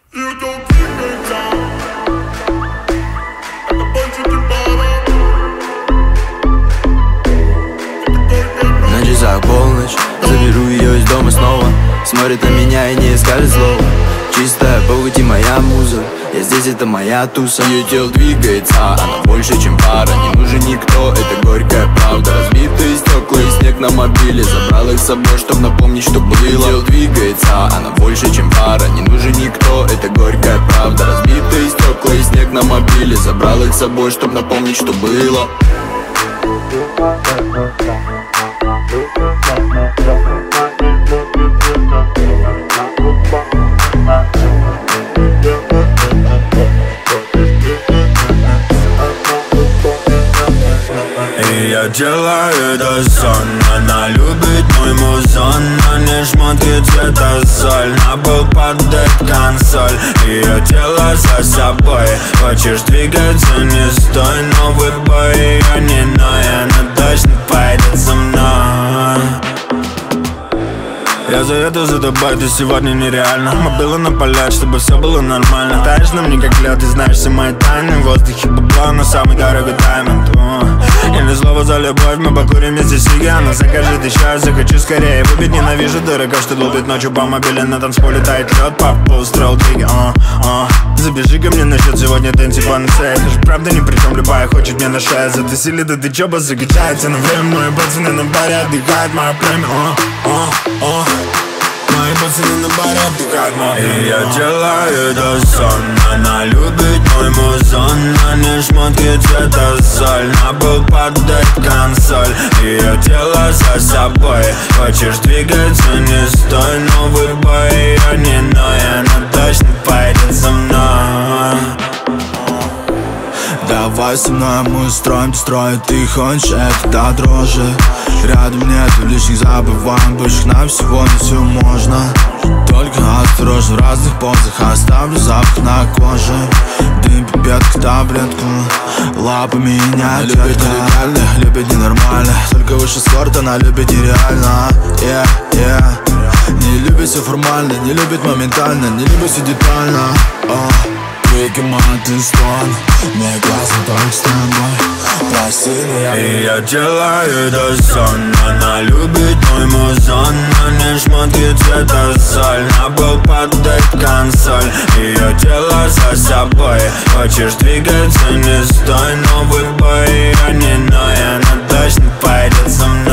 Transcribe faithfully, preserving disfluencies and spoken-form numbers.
На часах полночь, заберу ее из дома снова. Смотрит на меня и не скажет слова. Чистая похоть и моя муза, я здесь, это моя туса. Ее тело двигается, она больше, чем пара. Не нужен никто, это горькая правда. Разбитые стекла и снег на мобиле, забрал их с собой, чтоб напомнить, что было. Ее тело двигается, она больше, чем пара. Не нужен никто, это горькая правда. Разбитые стекла и снег на мобиле, забрал их с собой, чтоб напомнить, что было. И я делаю это сон. Она любит мой музон. На ней шмотки цвета соль. На пол падает консоль. Ее тело за собой. Хочешь двигаться, не стой. Новый бой, ее не ной. Она точно пойдет за мной. Я за это, за тобой, ты сегодня нереально. Мы было напалять, чтобы все было нормально. Таешь на мне как лед, ты знаешь все мои тайны. В воздухе бабло, но самый дорогой тайминг. Или слово за любовь, мы покурим вместе сиги. Она закажет еще, я захочу скорее выпить. Ненавижу дураков, что долбит ночью по мобиле. На танцполе тает лед, папа устроил двиги. а, а. Забежи ко мне насчет сегодня дэнси панцея. Ты же правда ни при чем, любая хочет мне на шею. Затусили, да ты чё, закачается на время. Мои пацаны на баре отдыхают, моя премия. а, а, а. Мои пацаны на баре отдыхают, моя премия. И я делаю это сон. Она любит мой музон. На ней шмотки цвета соль. На пол падает консоль. Ее тело за собой. Хочешь двигаться, не стой. Новый бой, ее не ной. Она точно пойдет за мной. Давай со мной мы строим, ты строить, ты хочешь это до дрожи. Рядом нету лишних забываем, больше нам сегодня все можно. Только осторожно в разных позах, оставлю запах на коже. Дым, пипетка, таблетку, лапы меня любит нереально, любит ненормально. Только выше скорт, она любит нереально. yeah, yeah. Не любит все формально, не любит моментально, не любит все детально. oh. Команды стон, мне классно только с тобой. Прости меня. И я делаю это сон. Она любит мой музон. На ней шмотки цвета соль. На пол падает консоль. Ее тело за собой. Хочешь двигаться, не стой. Новый бой, ее не ной. Она точно пойдет за мной.